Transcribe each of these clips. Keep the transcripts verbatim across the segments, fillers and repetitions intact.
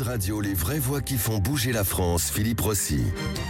Radio, les vraies voix qui font bouger la France, Philippe Rossi.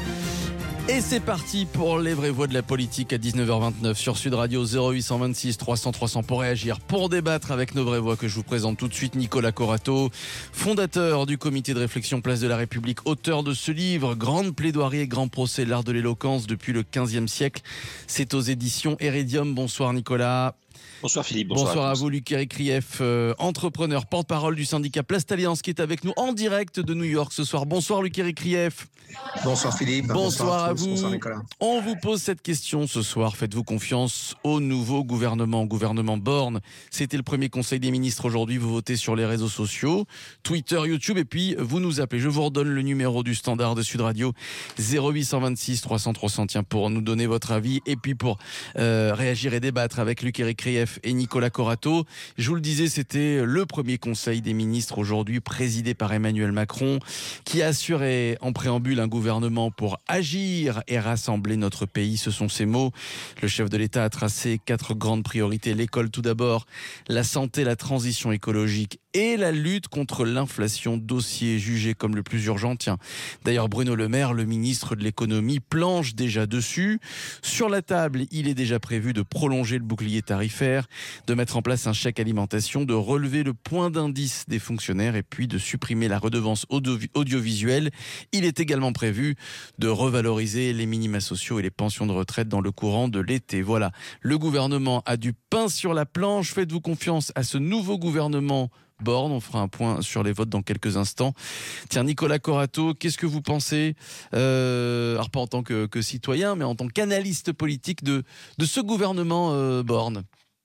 Et c'est parti pour les vraies voix de la politique à dix-neuf heures vingt-neuf sur Sud Radio. Zéro huit cent vingt-six trois cents trois cents pour réagir, pour débattre avec nos vraies voix que je vous présente tout de suite. Nicolas Corato, fondateur du comité de réflexion Place de la République, auteur de ce livre Grande plaidoirie et grand procès, l'art de l'éloquence depuis le quinzième siècle. C'est aux éditions Iridium. Bonsoir Nicolas. Bonsoir Philippe. Bonsoir, bonsoir à, à, à vous Luc Krief, euh, entrepreneur, porte-parole du syndicat Place Alliance qui est avec nous en direct de New York ce soir. Bonsoir Luc Krief. Bonsoir Philippe. Bonsoir, bonsoir à, à vous. Bonsoir Nicolas. On vous pose cette question ce soir. Faites-vous confiance au nouveau gouvernement, gouvernement Borne? C'était le premier conseil des ministres aujourd'hui. Vous votez sur les réseaux sociaux, Twitter, YouTube, et puis vous nous appelez. Je vous redonne le numéro du standard de Sud Radio, zéro huit cent vingt-six trois cents trois cents, tiens, pour nous donner votre avis et puis pour euh, réagir et débattre avec Luc Krief et Nicolas Corato. Je vous le disais, c'était le premier conseil des ministres aujourd'hui, présidé par Emmanuel Macron, qui a assuré en préambule un gouvernement pour agir et rassembler notre pays. Ce sont ces mots. Le chef de l'État a tracé quatre grandes priorités. L'école tout d'abord, la santé, la transition écologique et la lutte contre l'inflation, dossier jugé comme le plus urgent. Tiens, d'ailleurs Bruno Le Maire, le ministre de l'économie, planche déjà dessus. Sur la table, il est déjà prévu de prolonger le bouclier tarifaire, de mettre en place un chèque alimentation, de relever le point d'indice des fonctionnaires et puis de supprimer la redevance audio- audiovisuelle. Il est également prévu de revaloriser les minima sociaux et les pensions de retraite dans le courant de l'été. Voilà, le gouvernement a du pain sur la planche. Faites-vous confiance à ce nouveau gouvernement Borne? On fera un point sur les votes dans quelques instants. Tiens, Nicolas Corato, qu'est-ce que vous pensez, euh, alors pas en tant que, que citoyen, mais en tant qu'analyste politique de, de ce gouvernement euh, Borne?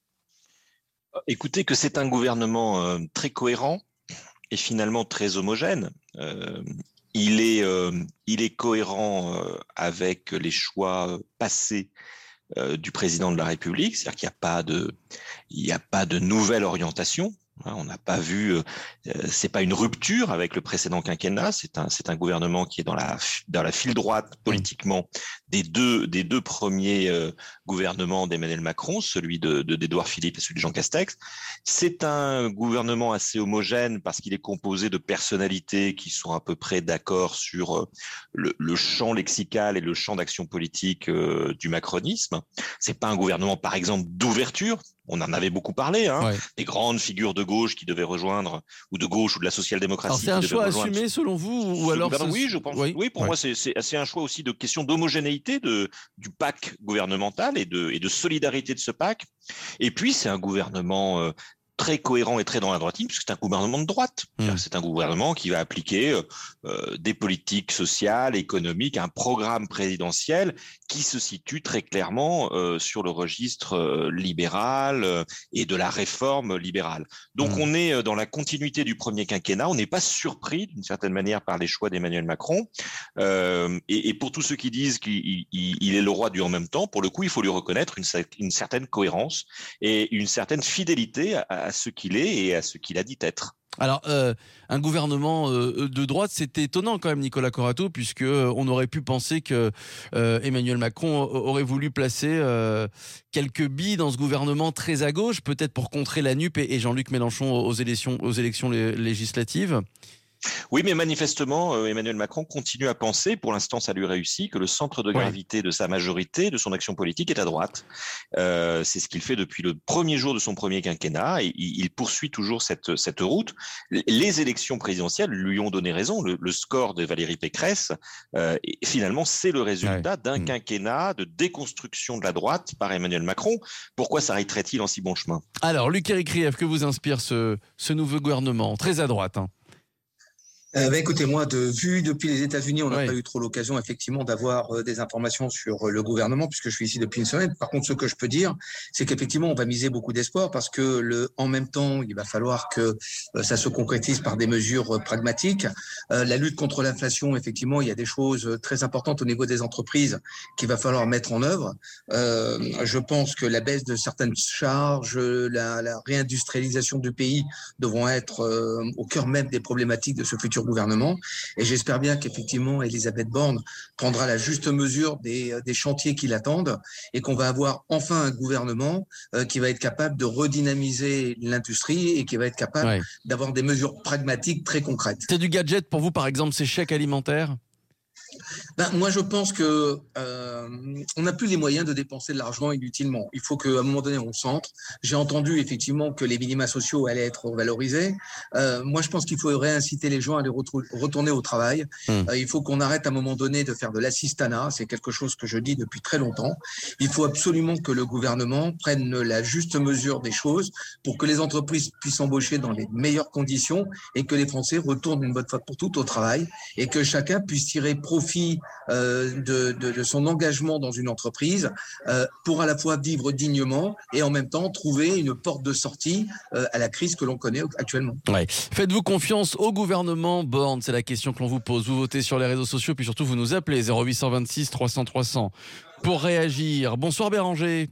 Écoutez, que c'est un gouvernement euh, très cohérent et finalement très homogène. Euh, il est, euh, il est cohérent euh, avec les choix passés euh, du président de la République, c'est-à-dire qu'il n'y a pas de, il n'y a pas de nouvelle orientation. On n'a pas vu, euh, c'est pas une rupture avec le précédent quinquennat. C'est un, c'est un gouvernement qui est dans la dans la file droite politiquement des deux des deux premiers euh, gouvernements d'Emmanuel Macron, celui de, de d'Édouard Philippe et celui de Jean Castex. C'est un gouvernement assez homogène parce qu'il est composé de personnalités qui sont à peu près d'accord sur euh, le, le champ lexical et le champ d'action politique euh, du macronisme. C'est pas un gouvernement, par exemple, d'ouverture. On en avait beaucoup parlé, hein, ouais. Des grandes figures de gauche qui devaient rejoindre, ou de gauche ou de la social-démocratie. Alors c'est un choix rejoindre... assumé selon vous, ou alors ce... Oui, je pense. Oui, oui pour ouais. moi, c'est, c'est, c'est un choix aussi de question d'homogénéité de du pacte gouvernemental et de et de solidarité de ce pacte. Et puis c'est un gouvernement euh, très cohérent et très dans la droitine, puisque c'est un gouvernement de droite. Mmh. C'est un gouvernement qui va appliquer euh, des politiques sociales, économiques, un programme présidentiel qui se situe très clairement euh, sur le registre euh, libéral euh, et de la réforme libérale. Donc mmh. on est dans la continuité du premier quinquennat, on n'est pas surpris d'une certaine manière par les choix d'Emmanuel Macron. Euh, et, et pour tous ceux qui disent qu'il il, il est le roi du en même temps, pour le coup, il faut lui reconnaître une, une certaine cohérence et une certaine fidélité à, à ce qu'il est et à ce qu'il a dit être. Alors, euh, un gouvernement euh, de droite, c'est étonnant quand même, Nicolas Corato, puisque euh, on aurait pu penser que euh, Emmanuel Macron aurait voulu placer euh, quelques billes dans ce gouvernement très à gauche, peut-être pour contrer la N U P et, et Jean-Luc Mélenchon aux élections, aux élections législatives. Oui, mais manifestement, euh, Emmanuel Macron continue à penser, pour l'instant ça lui réussit, que le centre de gravité ouais. de sa majorité, de son action politique est à droite. Euh, c'est ce qu'il fait depuis le premier jour de son premier quinquennat et il, il poursuit toujours cette, cette route. Les élections présidentielles lui ont donné raison. Le, le score de Valérie Pécresse, euh, et finalement, c'est le résultat ouais. d'un mmh. quinquennat de déconstruction de la droite par Emmanuel Macron. Pourquoi s'arrêterait-il en si bon chemin? Alors, Luc Krief, que vous inspire ce, ce nouveau gouvernement, très à droite hein. Euh, bah, écoutez, moi, de vue depuis les États-Unis, on n'a ouais. pas eu trop l'occasion, effectivement, d'avoir euh, des informations sur euh, le gouvernement, puisque je suis ici depuis une semaine. Par contre, ce que je peux dire, c'est qu'effectivement, on va miser beaucoup d'espoir, parce que le, en même temps, il va falloir que euh, ça se concrétise par des mesures euh, pragmatiques. Euh, la lutte contre l'inflation, effectivement, il y a des choses très importantes au niveau des entreprises qu'il va falloir mettre en œuvre. Euh, je pense que la baisse de certaines charges, la, la réindustrialisation du pays devront être euh, au cœur même des problématiques de ce futur futur gouvernement. Et j'espère bien qu'effectivement, Elisabeth Borne prendra la juste mesure des, des chantiers qui l'attendent et qu'on va avoir enfin un gouvernement euh, qui va être capable de redynamiser l'industrie et qui va être capable ouais. d'avoir des mesures pragmatiques très concrètes. C'est du gadget pour vous, par exemple, ces chèques alimentaires ? Ben, moi, je pense que euh, on n'a plus les moyens de dépenser de l'argent inutilement. Il faut qu'à un moment donné, on centre. J'ai entendu effectivement que les minima sociaux allaient être valorisés. Euh, moi, je pense qu'il faut réinciter les gens à les retrouver, retourner au travail. Mmh. Euh, il faut qu'on arrête à un moment donné de faire de l'assistanat. C'est quelque chose que je dis depuis très longtemps. Il faut absolument que le gouvernement prenne la juste mesure des choses pour que les entreprises puissent embaucher dans les meilleures conditions et que les Français retournent une bonne fois pour toutes au travail et que chacun puisse tirer profit Euh, de, de, de son engagement dans une entreprise euh, pour à la fois vivre dignement et en même temps trouver une porte de sortie euh, à la crise que l'on connaît actuellement. Ouais. Faites-vous confiance au gouvernement Borne ? C'est la question que l'on vous pose. Vous votez sur les réseaux sociaux, puis surtout vous nous appelez zéro huit cent vingt-six trois cents trois cents pour réagir. Bonsoir Béranger.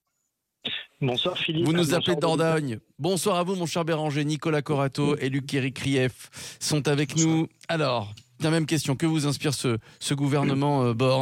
Bonsoir Philippe. Vous nous Bonsoir appelez de Dordogne. Bonsoir à vous mon cher Béranger. Nicolas Corato et Luc-Éric Krief sont avec Bonsoir. nous. Alors, la même question, que vous inspire ce, ce gouvernement euh, Borne ?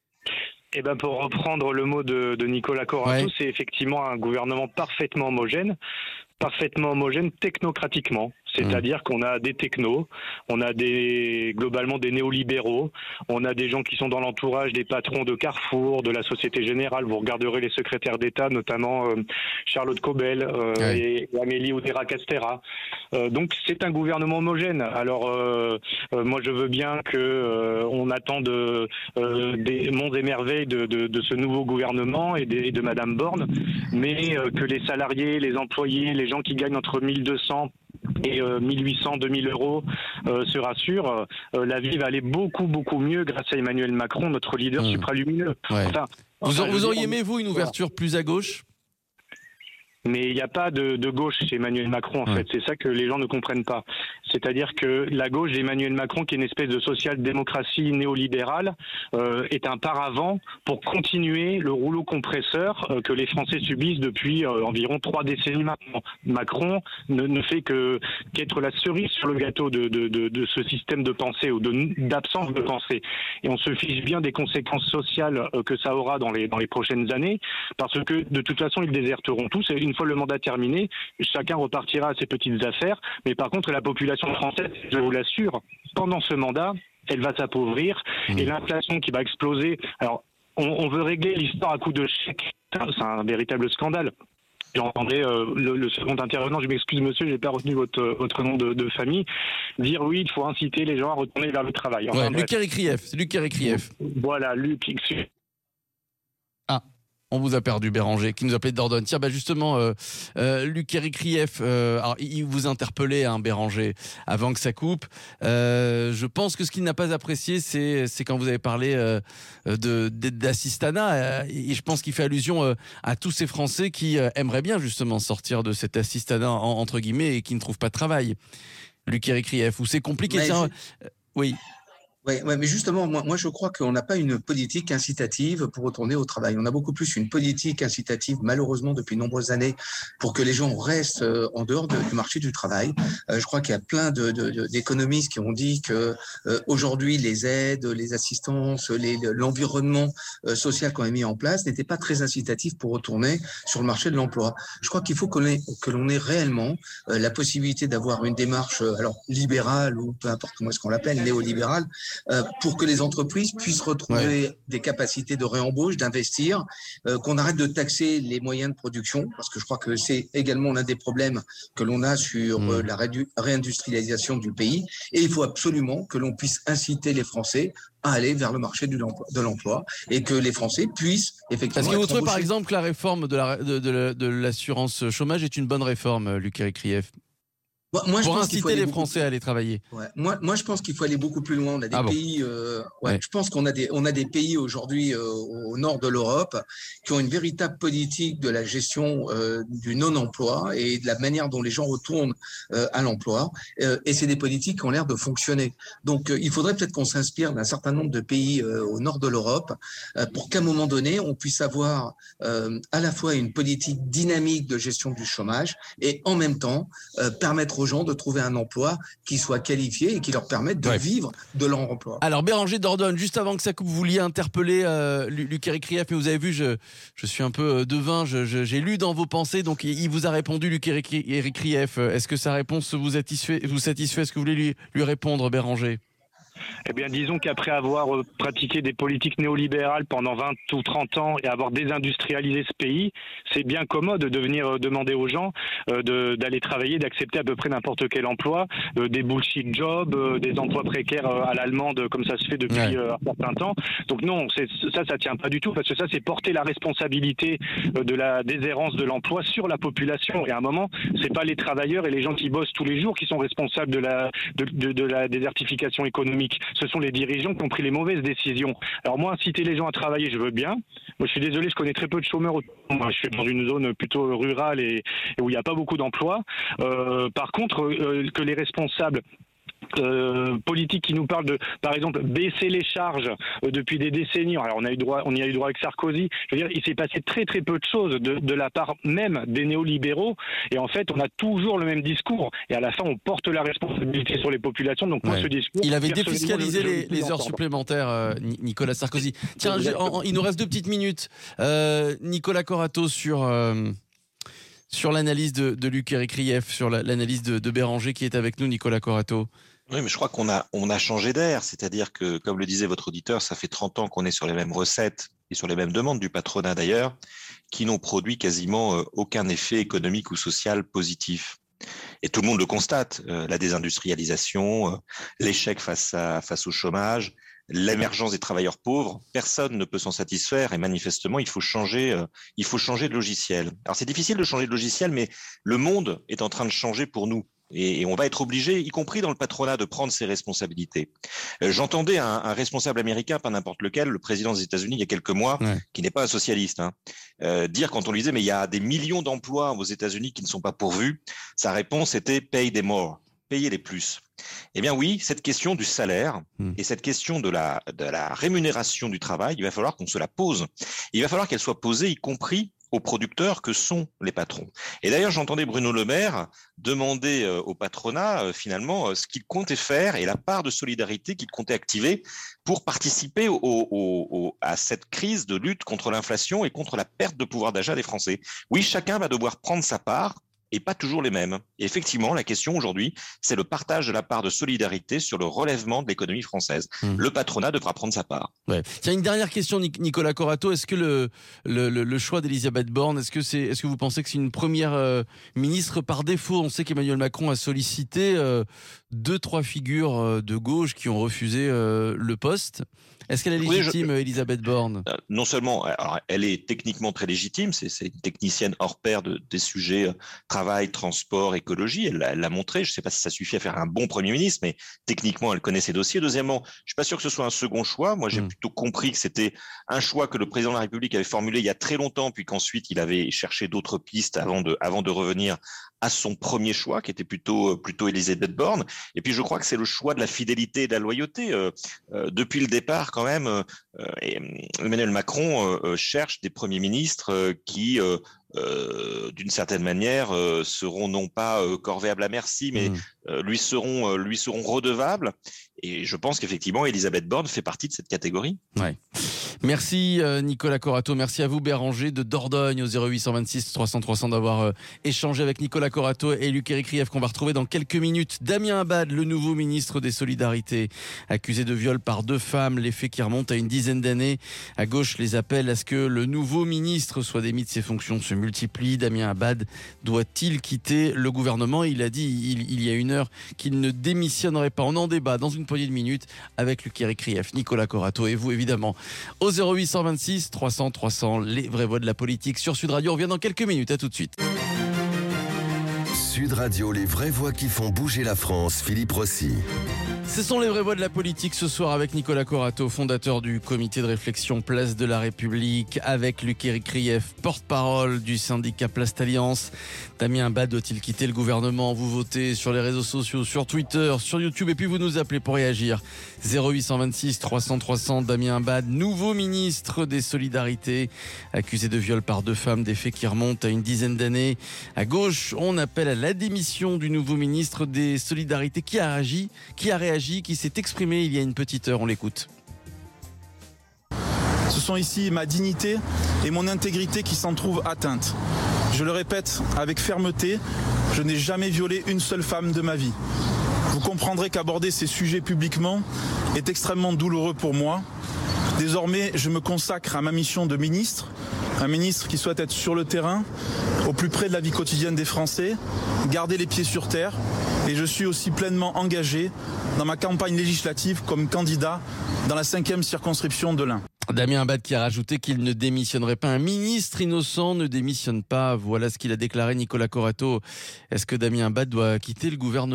Eh ben pour reprendre le mot de, de Nicolas Corato, ouais. c'est effectivement un gouvernement parfaitement homogène, parfaitement homogène technocratiquement. C'est-à-dire mmh. qu'on a des technos, on a des globalement des néolibéraux, on a des gens qui sont dans l'entourage des patrons de Carrefour, de la Société Générale. Vous regarderez les secrétaires d'État, notamment euh, Charlotte Cobel euh, ouais. et, et Amélie Oudéa-Castéra. Euh, donc c'est un gouvernement homogène. Alors euh, euh, moi je veux bien que euh, on attende euh, des monts et merveilles de, de, de ce nouveau gouvernement et de, et de Madame Borne, mais euh, que les salariés, les employés, les gens qui gagnent entre mille deux cents et euh, mille huit cents, deux mille euros euh, se rassurent, euh, la vie va aller beaucoup beaucoup mieux grâce à Emmanuel Macron, notre leader mmh. supralumineux. Ouais. Enfin, vous, enfin, vous auriez aimé, vous, une ouverture voilà. plus à gauche ? Mais il n'y a pas de, de gauche chez Emmanuel Macron, en mmh. fait. C'est ça que les gens ne comprennent pas. C'est-à-dire que la gauche d'Emmanuel Macron, qui est une espèce de social-démocratie néolibérale, euh, est un paravent pour continuer le rouleau compresseur euh, que les Français subissent depuis euh, environ trois décennies maintenant. Macron ne, ne fait que qu'être la cerise sur le gâteau de, de, de, de ce système de pensée ou de, d'absence de pensée. Et on se fiche bien des conséquences sociales euh, que ça aura dans les, dans les prochaines années, parce que de toute façon, ils déserteront tous. Et une fois le mandat terminé, chacun repartira à ses petites affaires. Mais par contre, la population française, je vous l'assure, pendant ce mandat, elle va s'appauvrir mmh. et l'inflation qui va exploser. Alors, on, on veut régler l'histoire à coups de chèques. C'est un véritable scandale. J'entendais euh, le, le second intervenant, je m'excuse monsieur, j'ai pas retenu votre, votre nom de, de famille, dire oui, il faut inciter les gens à retourner vers le travail. Enfin, ouais, Luc-Éric Krief, c'est Luc-Éric Krief. Voilà, Luc. Ah. On vous a perdu, Béranger, qui nous appelait de Dordogne. Tiens, bah justement, euh, euh, Luc-Éric Krief, euh, alors, il vous interpellait, hein, Béranger, avant que ça coupe. Euh, je pense que ce qu'il n'a pas apprécié, c'est, c'est quand vous avez parlé euh, de, d'assistanat. Euh, et je pense qu'il fait allusion euh, à tous ces Français qui euh, aimeraient bien, justement, sortir de cet assistanat, en, entre guillemets, et qui ne trouvent pas de travail. Luc-Éric Krief, où c'est compliqué. Ouais, tiens, je... euh, oui. Oui, ouais, mais justement, moi, moi, je crois qu'on n'a pas une politique incitative pour retourner au travail. On a beaucoup plus une politique incitative, malheureusement, depuis de nombreuses années, pour que les gens restent euh, en dehors de, du marché du travail. Euh, je crois qu'il y a plein de, de, de, d'économistes qui ont dit que euh, aujourd'hui, les aides, les assistances, les, l'environnement euh, social qu'on a mis en place n'était pas très incitatif pour retourner sur le marché de l'emploi. Je crois qu'il faut qu'on ait, que l'on ait réellement euh, la possibilité d'avoir une démarche, euh, alors libérale ou peu importe comment est-ce qu'on l'appelle, néolibérale, Euh, pour que les entreprises puissent retrouver ouais. des capacités de réembauche, d'investir, euh, qu'on arrête de taxer les moyens de production, parce que je crois que c'est également l'un des problèmes que l'on a sur mmh. euh, la rédu- réindustrialisation du pays. Et il faut absolument que l'on puisse inciter les Français à aller vers le marché de l'emploi, de l'emploi et que les Français puissent effectivement. Est-ce que vous trouvez embauchés. par exemple que la réforme de, la, de, de, de l'assurance chômage est une bonne réforme, Luc-Éric Krief ? Moi, moi, pour je pense inciter qu'il faut aller les beaucoup... Français à aller travailler. Ouais. Moi, moi, je pense qu'il faut aller beaucoup plus loin. On a des ah pays. bon Euh, ouais, ouais. Je pense qu'on a des, on a des pays aujourd'hui euh, au nord de l'Europe qui ont une véritable politique de la gestion euh, du non-emploi et de la manière dont les gens retournent euh, à l'emploi. Euh, et c'est des politiques qui ont l'air de fonctionner. Donc, euh, il faudrait peut-être qu'on s'inspire d'un certain nombre de pays euh, au nord de l'Europe euh, pour qu'à un moment donné, on puisse avoir euh, à la fois une politique dynamique de gestion du chômage et en même temps euh, permettre aux aux gens de trouver un emploi qui soit qualifié et qui leur permette de ouais. vivre de leur emploi. Alors Béranger Dordogne, juste avant que ça coupe, vous vouliez interpeller euh, Luc Érykrieff, mais vous avez vu, je, je suis un peu devin, je, je, j'ai lu dans vos pensées, donc il vous a répondu, Luc Érykrieff. Est-ce que sa réponse vous satisfait, vous satisfait? Est-ce que vous voulez lui, lui répondre, Béranger? Eh bien, disons qu'après avoir pratiqué des politiques néolibérales pendant vingt ou trente ans et avoir désindustrialisé ce pays, c'est bien commode de venir demander aux gens euh, de, d'aller travailler, d'accepter à peu près n'importe quel emploi, euh, des bullshit jobs, euh, des emplois précaires euh, à l'allemande, comme ça se fait depuis ouais. euh, un certain temps. Donc non, c'est, ça, ça tient pas du tout, parce que ça, c'est porter la responsabilité euh, de la déshérence de l'emploi sur la population. Et à un moment, c'est pas les travailleurs et les gens qui bossent tous les jours qui sont responsables de la, de, de, de la désertification économique. Ce sont les dirigeants qui ont pris les mauvaises décisions. Alors moi, inciter les gens à travailler, je veux bien. Moi, je suis désolé, je connais très peu de chômeurs. Moi, je suis dans une zone plutôt rurale et, et où il n'y a pas beaucoup d'emplois. Euh, par contre, euh, que les responsables Euh, politique qui nous parle de, par exemple, baisser les charges euh, depuis des décennies. Alors on a eu droit, on y a eu droit avec Sarkozy. Je veux dire, il s'est passé très très peu de choses de, de la part même des néolibéraux. Et en fait, on a toujours le même discours. Et à la fin, on porte la responsabilité sur les populations. Donc moi, ouais. ce discours, il avait défiscalisé les, les heures supplémentaires, euh, Nicolas Sarkozy. Tiens, en, en, il nous reste deux petites minutes. Euh, Nicolas Corato sur. Euh... Sur l'analyse de, de Luc Érykrieff, sur la, l'analyse de, de Béranger qui est avec nous, Nicolas Corato. Oui, mais je crois qu'on a, on a changé d'air. C'est-à-dire que, comme le disait votre auditeur, ça fait trente ans qu'on est sur les mêmes recettes et sur les mêmes demandes du patronat d'ailleurs, qui n'ont produit quasiment euh, aucun effet économique ou social positif. Et tout le monde le constate, euh, la désindustrialisation, euh, l'échec face, à, face au chômage, l'émergence des travailleurs pauvres, personne ne peut s'en satisfaire et manifestement il faut changer, euh, il faut changer de logiciel. Alors c'est difficile de changer de logiciel, mais le monde est en train de changer pour nous et, et on va être obligé, y compris dans le patronat, de prendre ses responsabilités. Euh, j'entendais un, un responsable américain, pas n'importe lequel, le président des États-Unis il y a quelques mois, ouais. qui n'est pas un socialiste, hein, euh, dire quand on lui disait mais il y a des millions d'emplois aux États-Unis qui ne sont pas pourvus, sa réponse était pay them more. Payer les plus. Eh bien oui, cette question du salaire mmh. et cette question de la, de la rémunération du travail, il va falloir qu'on se la pose. Il va falloir qu'elle soit posée, y compris aux producteurs que sont les patrons. Et d'ailleurs, j'entendais Bruno Le Maire demander euh, au patronat, euh, finalement, euh, ce qu'il comptait faire et la part de solidarité qu'il comptait activer pour participer au, au, au, à cette crise de lutte contre l'inflation et contre la perte de pouvoir d'achat des Français. Oui, chacun va devoir prendre sa part, et pas toujours les mêmes. Et effectivement, la question aujourd'hui, c'est le partage de la part de solidarité sur le relèvement de l'économie française. Mmh. Le patronat devra prendre sa part. Ouais. Tiens, une dernière question, Nicolas Corato. Est-ce que le, le, le choix d'Elisabeth Borne, est-ce que, c'est, est-ce que vous pensez que c'est une première euh, ministre par défaut? On sait qu'Emmanuel Macron a sollicité euh, deux, trois figures euh, de gauche qui ont refusé euh, le poste. Est-ce qu'elle est légitime, oui, je... Elisabeth Borne? euh, Non seulement, alors, elle est techniquement très légitime, c'est, c'est une technicienne hors pair de, des sujets euh, travail, transport, écologie, elle, elle l'a montré. Je ne sais pas si ça suffit à faire un bon Premier ministre, mais techniquement, elle connaît ses dossiers. Deuxièmement, je ne suis pas sûr que ce soit un second choix. Moi, j'ai mmh. plutôt compris que c'était un choix que le président de la République avait formulé il y a très longtemps, puis qu'ensuite, il avait cherché d'autres pistes avant de, avant de revenir à son premier choix, qui était plutôt plutôt Elisabeth Borne. Et puis je crois que c'est le choix de la fidélité et de la loyauté. Euh, euh, depuis le départ, quand même, euh, Emmanuel Macron euh, cherche des premiers ministres euh, qui, euh, euh, d'une certaine manière, euh, seront non pas euh, corvéables à merci, mais mmh. euh, lui seront euh, lui seront redevables. Et je pense qu'effectivement, Elisabeth Borne fait partie de cette catégorie. Ouais. Merci Nicolas Corato, merci à vous Béranger de Dordogne au zéro huit cent vingt-six trois cents trois cents d'avoir euh, échangé avec Nicolas Corato et Luc Érykrieff qu'on va retrouver dans quelques minutes. Damien Abad, le nouveau ministre des Solidarités, accusé de viol par deux femmes, les faits qui remontent à une dizaine d'années. À gauche, les appels à ce que le nouveau ministre soit démis de ses fonctions se multiplient. Damien Abad doit-il quitter le gouvernement? Il a dit il, il y a une heure qu'il ne démissionnerait pas. On en débat dans une poignée de minutes avec Luc Érykrieff, Nicolas Corato et vous évidemment. Au zéro huit cent vingt-six trois cents trois cents, les vraies voix de la politique sur Sud Radio. On revient dans quelques minutes, à tout de suite. Sud Radio, les vraies voix qui font bouger la France, Philippe Rossi. Ce sont les vraies voix de la politique ce soir avec Nicolas Corato, fondateur du comité de réflexion Place de la République, avec Luc-Éric Krief, porte-parole du syndicat Place Alliance. Damien Abad doit-il quitter le gouvernement? Vous votez sur les réseaux sociaux, sur Twitter, sur YouTube et puis vous nous appelez pour réagir. zéro huit cent vingt-six trois cents trois cents, Damien Abad, nouveau ministre des Solidarités, accusé de viol par deux femmes, des faits qui remontent à une dizaine d'années. À gauche, on appelle à la démission du nouveau ministre des Solidarités qui a réagi, qui a réagi qui s'est exprimé il y a une petite heure. On l'écoute. Ce sont ici ma dignité et mon intégrité qui s'en trouvent atteintes. Je le répète avec fermeté, je n'ai jamais violé une seule femme de ma vie. Vous comprendrez qu'aborder ces sujets publiquement est extrêmement douloureux pour moi. Désormais, je me consacre à ma mission de ministre, un ministre qui souhaite être sur le terrain, au plus près de la vie quotidienne des Français, garder les pieds sur terre, et je suis aussi pleinement engagé dans ma campagne législative comme candidat dans la cinquième circonscription de l'Ain. Damien Abad qui a rajouté qu'il ne démissionnerait pas. Un ministre innocent ne démissionne pas. Voilà ce qu'il a déclaré. Nicolas Corato, est-ce que Damien Abad doit quitter le gouvernement ?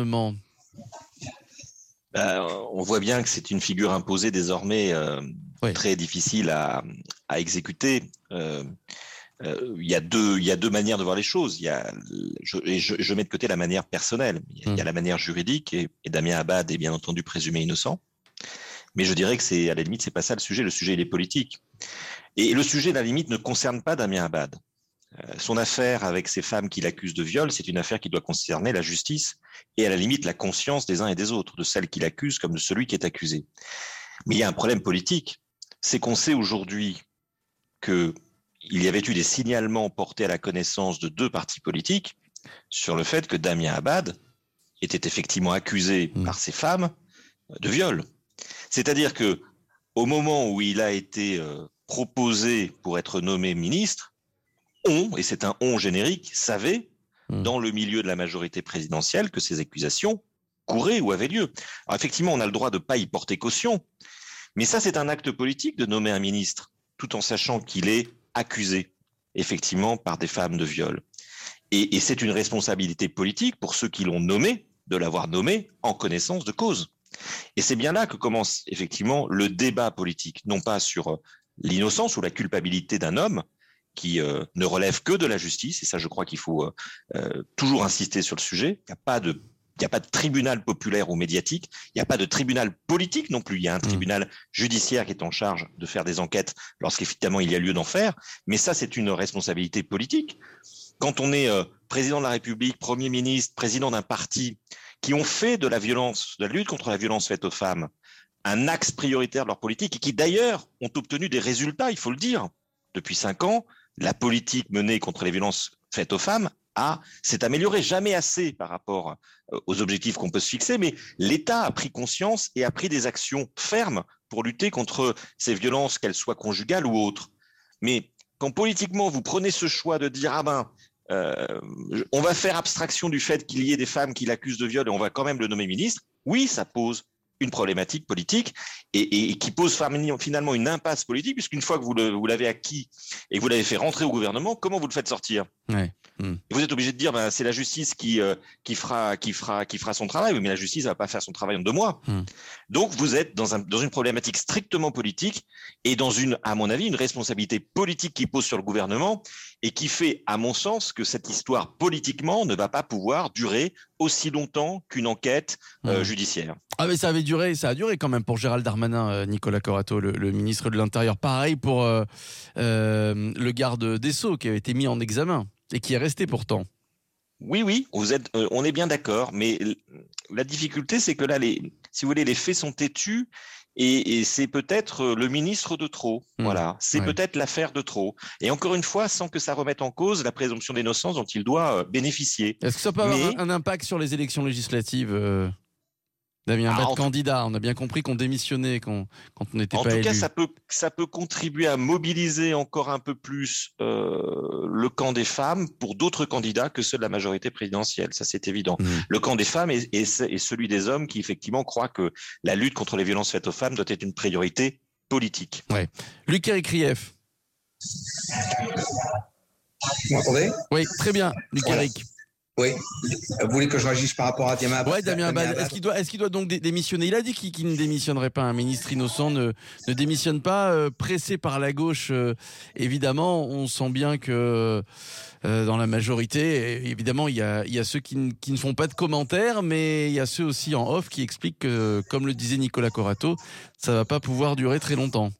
Ben, on voit bien que c'est une figure imposée désormais euh, oui. très difficile à, à exécuter. Euh, euh, il y a deux, il y a deux manières de voir les choses. Il y a, je, je, je mets de côté la manière personnelle. Il y a, mmh. il y a la manière juridique et, et Damien Abad est bien entendu présumé innocent. Mais je dirais que c'est à la limite, c'est pas ça le sujet. Le sujet il est politique. Et le sujet, à la limite, ne concerne pas Damien Abad. Euh, son affaire avec ces femmes qui l'accusent de viol, c'est une affaire qui doit concerner la justice et à la limite la conscience des uns et des autres, de celle qui l'accuse comme de celui qui est accusé. Mais il y a un problème politique, c'est qu'on sait aujourd'hui que il y avait eu des signalements portés à la connaissance de deux partis politiques sur le fait que Damien Abad était effectivement accusé mmh. par ces femmes de viol. C'est-à-dire que au moment où il a été euh, proposé pour être nommé ministre, on, et c'est un on générique, savait mmh. dans le milieu de la majorité présidentielle que ces accusations couraient ou avaient lieu. Alors effectivement, on a le droit de ne pas y porter caution, mais ça c'est un acte politique de nommer un ministre, tout en sachant qu'il est accusé, effectivement, par des femmes de viol. Et, et c'est une responsabilité politique pour ceux qui l'ont nommé, de l'avoir nommé en connaissance de cause. Et c'est bien là que commence effectivement le débat politique, non pas sur l'innocence ou la culpabilité d'un homme qui euh, ne relève que de la justice, et ça je crois qu'il faut euh, euh, toujours insister sur le sujet. Il n'y a pas de Il n'y a pas de tribunal populaire ou médiatique, il n'y a pas de tribunal politique non plus, il y a un tribunal judiciaire qui est en charge de faire des enquêtes lorsqu'effectivement il y a lieu d'en faire, mais ça c'est une responsabilité politique. Quand on est euh, président de la République, Premier ministre, président d'un parti qui ont fait de la violence, de la lutte contre la violence faite aux femmes, un axe prioritaire de leur politique et qui d'ailleurs ont obtenu des résultats, il faut le dire. Depuis cinq ans, la politique menée contre les violences faites aux femmes a, s'est améliorée, jamais assez par rapport aux objectifs qu'on peut se fixer, mais l'État a pris conscience et a pris des actions fermes pour lutter contre ces violences, qu'elles soient conjugales ou autres. Mais quand politiquement vous prenez ce choix de dire « Ah ben, euh, on va faire abstraction du fait qu'il y ait des femmes qui l'accusent de viol et on va quand même le nommer ministre », oui, ça pose une problématique politique et, et, et qui pose finalement une impasse politique, puisqu'une fois que vous, le, vous l'avez acquis et que vous l'avez fait rentrer au gouvernement, comment vous le faites sortir ? Ouais. Mmh. Vous êtes obligé de dire ben, c'est la justice qui, euh, qui, fera, qui, fera, qui fera son travail, mais la justice ne va pas faire son travail en deux mois. Mmh. Donc vous êtes dans, un, dans une problématique strictement politique et dans une, à mon avis, une responsabilité politique qui pose sur le gouvernement et qui fait, à mon sens, que cette histoire politiquement ne va pas pouvoir durer aussi longtemps qu'une enquête euh, mmh. judiciaire. Ah mais ça avait duré, ça a duré quand même pour Gérald Darmanin, euh, Nicolas Corato, le, le ministre de l'Intérieur. Pareil pour euh, euh, le garde des Sceaux qui avait été mis en examen et qui est resté pourtant. Oui, oui, vous êtes, euh, on est bien d'accord, mais la difficulté c'est que là, les, si vous voulez, les faits sont têtus et, et c'est peut-être le ministre de trop. Mmh, voilà, c'est ouais. peut-être l'affaire de trop. Et encore une fois, sans que ça remette en cause la présomption d'innocence dont il doit euh, bénéficier. Est-ce que ça peut mais... avoir un, un impact sur les élections législatives euh... Damien Abad, ah, candidat, on a bien compris qu'on démissionnait quand, quand on n'était pas élu. En tout cas, ça peut, ça peut contribuer à mobiliser encore un peu plus euh, le camp des femmes pour d'autres candidats que ceux de la majorité présidentielle, ça c'est évident. Mmh. Le camp des femmes est, est, est celui des hommes qui effectivement croient que la lutte contre les violences faites aux femmes doit être une priorité politique. Ouais. Luc-Éric Krief. Vous m'entendez ? Oui, très bien, Luc-Éric. Oui. Vous voulez que je réagisse par rapport à Damien Abad? Ouais, Damien Abad. Est-ce qu'il doit, est-ce qu'il doit donc dé- démissionner? Il a dit qu'il, qu'il ne démissionnerait pas. Un ministre innocent ne, ne démissionne pas, euh, pressé par la gauche. Euh, évidemment, on sent bien que euh, dans la majorité, évidemment, il y a, il y a ceux qui, n- qui ne font pas de commentaires, mais il y a ceux aussi en off qui expliquent que, comme le disait Nicolas Corato, ça va pas pouvoir durer très longtemps.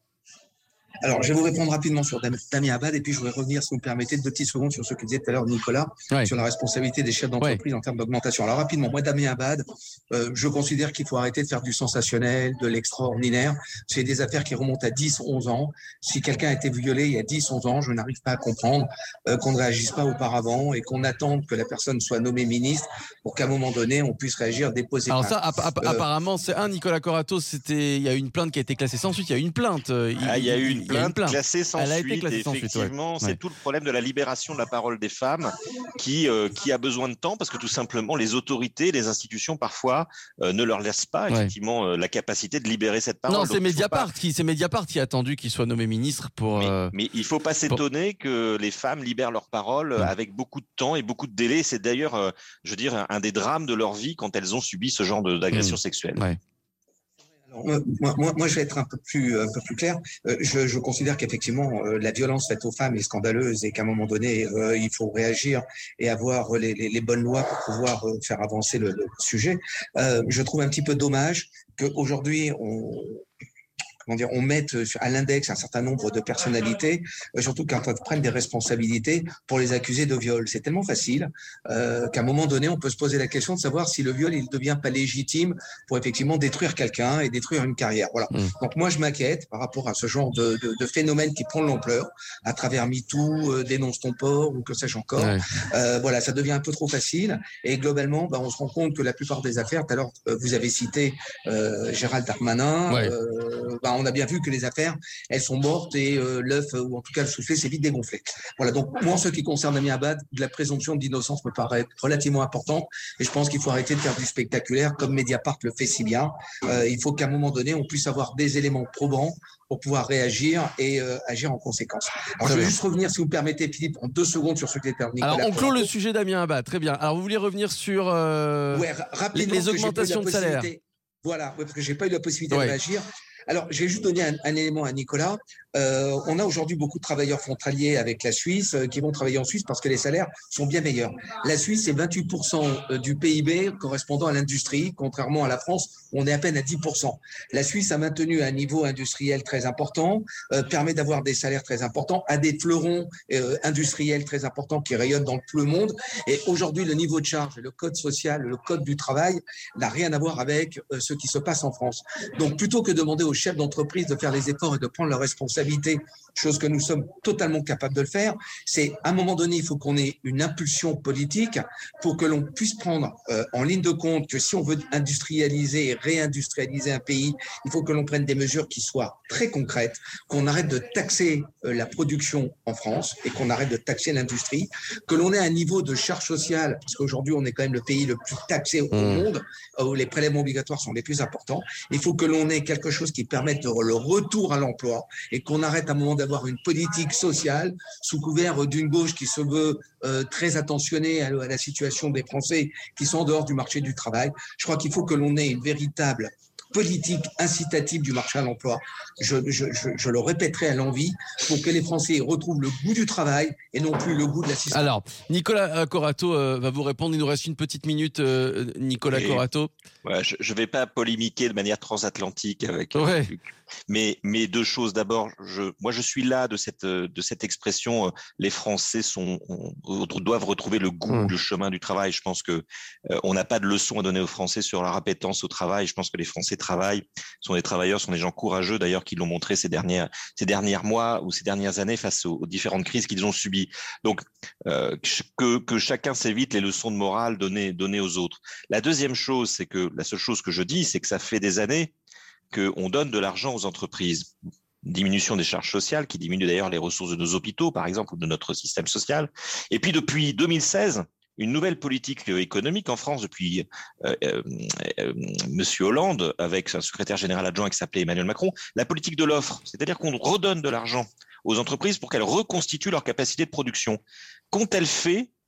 Alors, je vais vous répondre rapidement sur Dam- Damien Abad et puis je voudrais revenir, si vous me permettez, deux petites secondes sur ce que disait tout à l'heure Nicolas, Ouais. sur la responsabilité des chefs d'entreprise en termes d'augmentation. Alors, rapidement, moi, Damien Abad, euh, je considère qu'il faut arrêter de faire du sensationnel, de l'extraordinaire. C'est des affaires qui remontent à dix, onze ans. Si quelqu'un a été violé il y a dix, onze ans, je n'arrive pas à comprendre euh, qu'on ne réagisse pas auparavant et qu'on attende que la personne soit nommée ministre pour qu'à un moment donné, on puisse réagir, déposer Alors plainte. ça, app- app- Euh, apparemment, c'est un Nicolas Corato. C'était, il y a eu une plainte qui a été classée sans suite. Il y a eu une plainte. Il, Ah, il y a eu une il y a plainte, classée sans Elle a suite. été classée Et sans suite, ouais. effectivement, c'est Ouais. tout le problème de la libération de la parole des femmes qui, euh, qui a besoin de temps parce que tout simplement, les autorités, les institutions, parfois, euh, ne leur laissent pas, Ouais. effectivement, euh, la capacité de libérer cette parole. Non, Donc, c'est il faut Mediapart pas- qui, c'est Mediapart qui a attendu qu'il soit nommé ministre pour. Mais, euh, mais il ne faut pas s'étonner que les femmes libèrent leur parole Ouais. avec beaucoup de temps et beaucoup de délai. C'est d'ailleurs, euh, je veux dire, un, un des drames de leur vie quand elles ont subi ce genre de- d'agression Mmh. sexuelle. Ouais. Alors, moi, moi, moi, je vais être un peu plus, un peu plus clair. Euh, je, je considère qu'effectivement, euh, la violence faite aux femmes est scandaleuse et qu'à un moment donné, euh, il faut réagir et avoir les, les, les bonnes lois pour pouvoir euh, faire avancer le, le sujet. Euh, je trouve un petit peu dommage qu'aujourd'hui, on, comment dire, on mette à l'index un certain nombre de personnalités, euh, surtout quand elles prennent des responsabilités pour les accuser de viol. C'est tellement facile euh, qu'à un moment donné, on peut se poser la question de savoir si le viol il devient pas légitime pour effectivement détruire quelqu'un et détruire une carrière. Voilà. Mmh. Donc moi, je m'inquiète par rapport à ce genre de, de, de phénomène qui prend de l'ampleur à travers MeToo, euh, Dénonce ton port ou que sais-je encore. Ouais. Euh, voilà, ça devient un peu trop facile et globalement, bah, on se rend compte que la plupart des affaires, tout à l'heure, euh, vous avez cité euh, Gérald Darmanin, Ouais. euh, bah, on a bien vu que les affaires, elles sont mortes et euh, l'œuf, ou en tout cas le soufflet, s'est vite dégonflé. Voilà, donc moi, en ce qui concerne Damien Abad, la présomption d'innocence me paraît relativement importante et je pense qu'il faut arrêter de faire du spectaculaire comme Mediapart le fait si bien. Euh, il faut qu'à un moment donné, on puisse avoir des éléments probants pour pouvoir réagir et euh, agir en conséquence. Alors, Très je vais bien. juste revenir, si vous me permettez, Philippe, en deux secondes sur ce qui est permis. Alors, on clôt le sujet Damien Abad. Très bien. Alors, vous vouliez revenir sur euh, Ouais, ra- rapidement, les parce que j'ai pas eu la augmentations de salaire. possibilité- Voilà, ouais, parce que j'ai pas eu la possibilité Ouais. de réagir. Alors, je vais juste donner un, un élément à Nicolas. Euh, on a aujourd'hui beaucoup de travailleurs frontaliers avec la Suisse euh, qui vont travailler en Suisse parce que les salaires sont bien meilleurs. La Suisse, c'est vingt-huit pour cent du P I B correspondant à l'industrie, contrairement à la France, où on est à peine à dix pour cent. La Suisse a maintenu un niveau industriel très important, euh, permet d'avoir des salaires très importants, a des fleurons euh, industriels très importants qui rayonnent dans tout le monde. Et aujourd'hui, le niveau de charge, le code social, le code du travail n'a rien à voir avec euh, ce qui se passe en France. Donc, plutôt que de demander aux chefs d'entreprise de faire les efforts et de prendre leurs responsabilités, chose que nous sommes totalement capables de le faire, c'est à un moment donné, il faut qu'on ait une impulsion politique pour que l'on puisse prendre euh, en ligne de compte que si on veut industrialiser et réindustrialiser un pays, il faut que l'on prenne des mesures qui soient très concrètes, qu'on arrête de taxer euh, la production en France et qu'on arrête de taxer l'industrie, que l'on ait un niveau de charge sociale, parce qu'aujourd'hui, on est quand même le pays le plus taxé au Mmh. monde, où les prélèvements obligatoires sont les plus importants. Il faut que l'on ait quelque chose qui permette le retour à l'emploi et qu'on arrête à un moment d'avoir une politique sociale sous couvert d'une gauche qui se veut euh, très attentionnée à, à la situation des Français qui sont en dehors du marché du travail. Je crois qu'il faut que l'on ait une véritable politique incitative du marché à l'emploi. Je, je, je, je le répéterai à l'envi pour que les Français retrouvent le goût du travail et non plus le goût de l'assistance. Alors, Nicolas Corato euh, va vous répondre. Il nous reste une petite minute, euh, Nicolas Et- Corato. Ouais, je ne vais pas polémiquer de manière transatlantique avec. Ouais. Mais, mais deux choses. D'abord, je, moi, je suis là de cette, de cette expression. euh, Les Français sont, on- doivent retrouver le goût, Mmh. le chemin du travail. Je pense que euh, on n'a pas de leçon à donner aux Français sur leur appétence au travail. Je pense que les Français travaillent, sont des travailleurs, sont des gens courageux d'ailleurs qui l'ont montré ces dernières, ces derniers mois ou ces dernières années face aux, aux différentes crises qu'ils ont subies. Donc, euh, que, que chacun s'évite les leçons de morale données, données aux autres. La deuxième chose, c'est que la seule chose que je dis, c'est que ça fait des années qu'on donne de l'argent aux entreprises. Diminution des charges sociales, qui diminue d'ailleurs les ressources de nos hôpitaux, par exemple, ou de notre système social. Et puis, depuis deux mille seize, une nouvelle politique économique en France, depuis euh, euh, euh, Monsieur Hollande, avec un secrétaire général adjoint qui s'appelait Emmanuel Macron, la politique de l'offre. C'est-à-dire qu'on redonne de l'argent aux entreprises pour qu'elles reconstituent leur capacité de production. Qu'ont-elles fait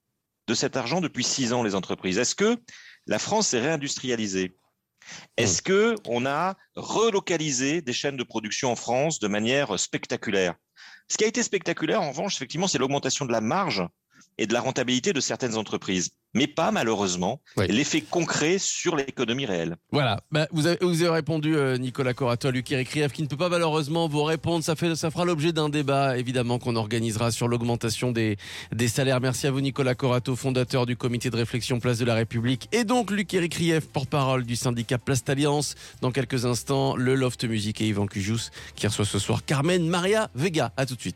de cet argent depuis six ans, les entreprises? Est-ce que la France s'est réindustrialisée? Est-ce que on a relocalisé des chaînes de production en France de manière spectaculaire? Ce qui a été spectaculaire, en revanche, effectivement, c'est l'augmentation de la marge et de la rentabilité de certaines entreprises, mais pas malheureusement oui. l'effet concret sur l'économie réelle. Voilà, bah, vous, avez, vous avez répondu euh, Nicolas Corato à Luc-Éric Krief qui ne peut pas malheureusement vous répondre. Ça, fait, ça fera l'objet d'un débat évidemment qu'on organisera sur l'augmentation des, des salaires. Merci à vous Nicolas Corato, fondateur du comité de réflexion Place de la République, et donc Luc-Éric Krief, porte-parole du syndicat Place d'Alliance. Dans quelques instants, le Loft Musique et Yvan Cujous qui reçoit ce soir Carmen Maria Vega. À tout de suite.